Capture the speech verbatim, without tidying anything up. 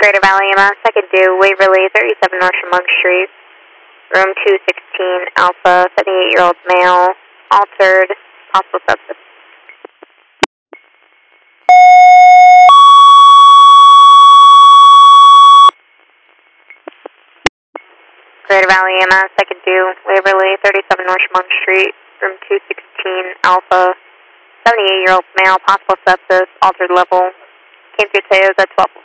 Greater Valley E M S, I could do Waverly, thirty-seven North Chemung Street, room two sixteen, Alpha, seventy-eight-year-old male, altered, possible sepsis. Greater Valley E M S, I could do Waverly, thirty-seven North Chemung Street, room two sixteen, Alpha, seventy-eight-year-old male, possible sepsis, altered level, came through Toyota twelve